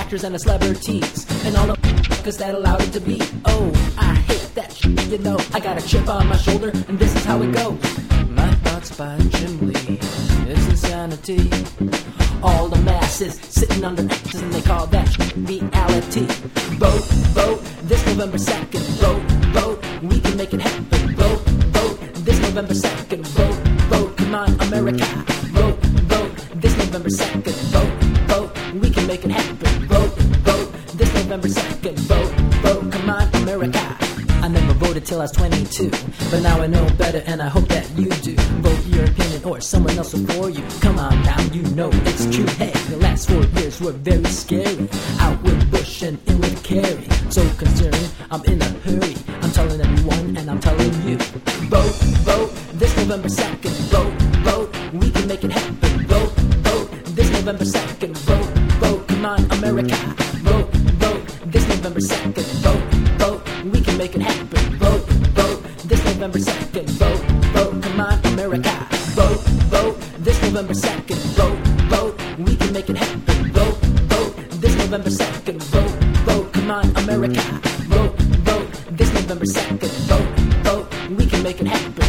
actors and the celebrities, and all the fuckers that allowed it to be. Oh, I hate that shit, you know. I got a chip on my shoulder, and this is how it goes. My thoughts by Jim Lee, it's insanity. All the masses sitting under X's, and they call that shit reality. Vote, vote, this November 2nd. Vote, vote, we can make it happen. Vote, vote, this November 2nd. Vote, vote, come on, America. Vote, vote, this November 2nd. Vote, vote, we can make it happen. Vote, vote, this November 2nd. Vote, vote, come on, America. I never voted till I was 22, but now I know better, and I hope that you do. Vote your opinion or someone else before you. Come on now, you know it's true. Hey, the last 4 years were very scary. Out with Bush and in with Kerry. So concerned, I'm in a hurry. I'm telling everyone and I'm telling you. Vote, vote, this November 2nd. Vote, vote, we can make it happen. Vote, vote, this November 2nd. Vote, vote, come on, America. Vote, vote, this November 2nd. Vote, vote, we can make it happen. Vote, vote, this November 2nd. Vote, vote, come on, America. Vote, vote, this November 2nd. Vote, vote, we can make it happen. Vote, vote, this November 2nd. Vote, vote, come on, America. Vote, vote, this November 2nd. Vote, vote, we can make it happen.